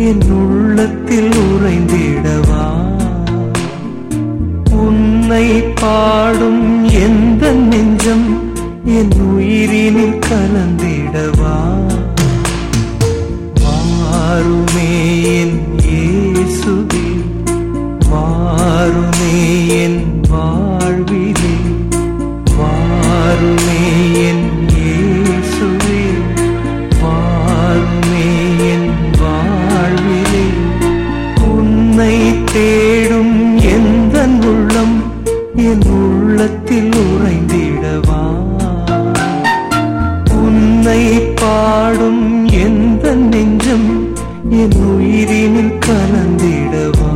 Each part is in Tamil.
என் உள்ளத்தில் உறைந்திடவா? உன்னை பாடும் எந்த நெஞ்சம் என் உயிரினில் கலந்திடவா? வாருமே என் இயேசுவே, வாருமே என் வாழ்விலே, வாருமே என் இயேசுவே, வாருமே என் வாழ்விலே. உன்னை தேடும் எந்த உள்ளம் என் உள்ளத்தில் உறைந்திடவா? உன்னை பாடும் எந்த நெஞ்சம் என் உயிரினில் கலந்திடவா?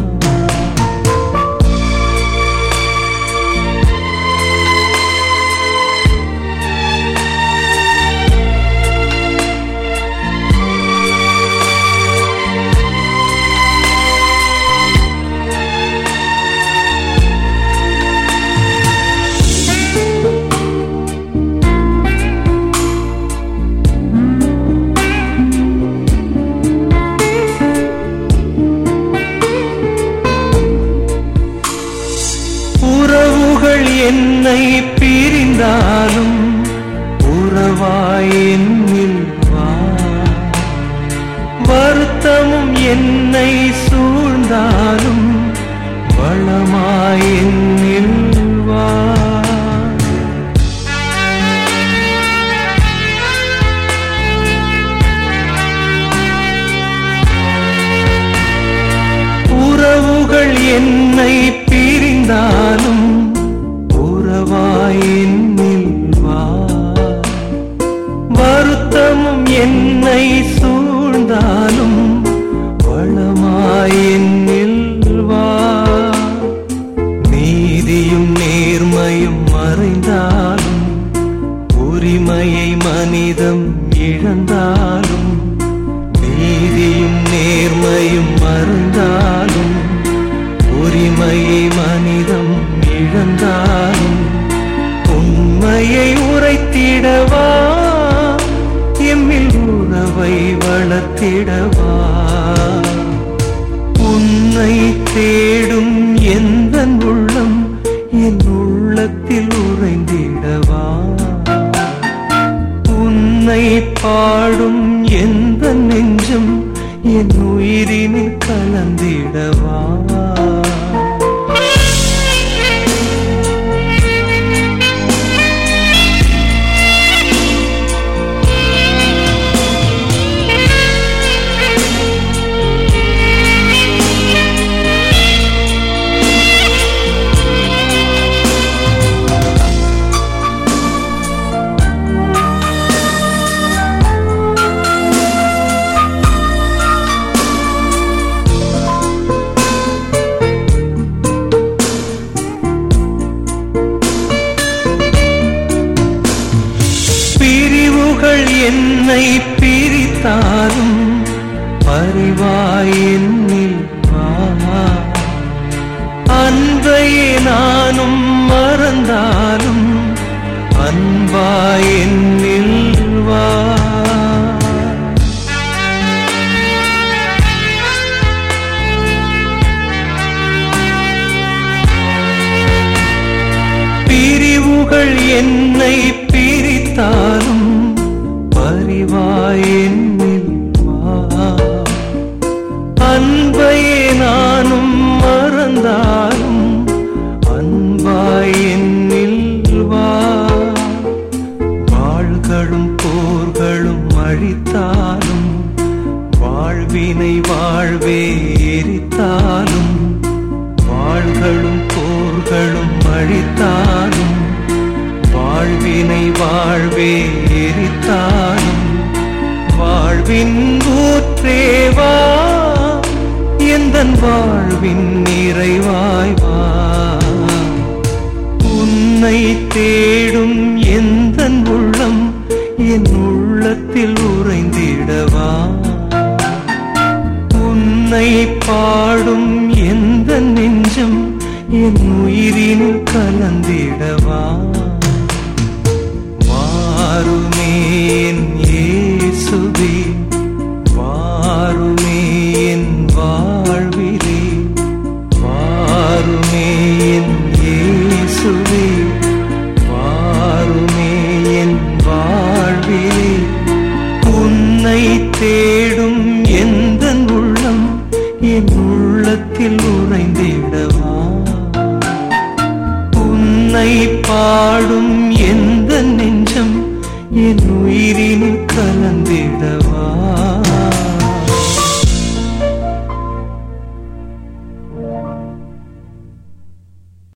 உறவுகள் என்னை பிரிந்தாலும் உறவாய் என்னில் வா. வருத்தமும் என்னை சூழ்ந்தாலும் வளமாய் என்னில் வா. உறவுகள் என்னை பிரிந்தாலும் உறவாய் என்னில் வா. வருத்தமும் என்னை சூழ்ந்தாலும் வளமாய் என்னில் வா. நீதியும் நேர்மையும் மறைந்தாலும் உரிமையை மனிதம் இழந்தாலும், நீதியும் நேர்மையும் மறைந்தாலும் உரிமையை மனிதம் இழந்தாலும், உண்மையை உரைத்திடவா, எம்மில் உறவை வளர்த்திடவா. உன்னை தேடும் எந்த உள்ளம் என் உள்ளத்தில் உறைந்திடவா? உன்னை பாடும் எந்த நெஞ்சம் என் உயிரினில் கலந்திடவா? பிரிவுகள் என்னை பிரித்தாலும் பரிவாய் என்னில் வா. அன்பையே நானும் மறந்தாலும் அன்பாய் என்னில் வா. பிரிவுகள் என்னை பிரித்தாலும் பரிவாய் என்னில் வா. அன்பையே நானும் மறந்தாலும் அன்பாய் என்னில் வா. வாள்களும் போர்களும் அழித்தாலும் வாழ்வினை வாழ்வே எரித்தாலும், வாள்களும் போர்களும் அழித்தாலும் வாழ்வினை வாழ்வே எரித்தாலும், வாழ்வின் ஊற்றேவா, எந்தன் வாழ்வின் நிறைவாய் வா. உன்னை தேடும் எந்த உள்ளம் என் உள்ளத்தில் உறைந்திடவா? உன்னை பாடும் எந்த நெஞ்சம் என் உயிரினில் கலந்திடவா? வாருமே என் இயேசுவே,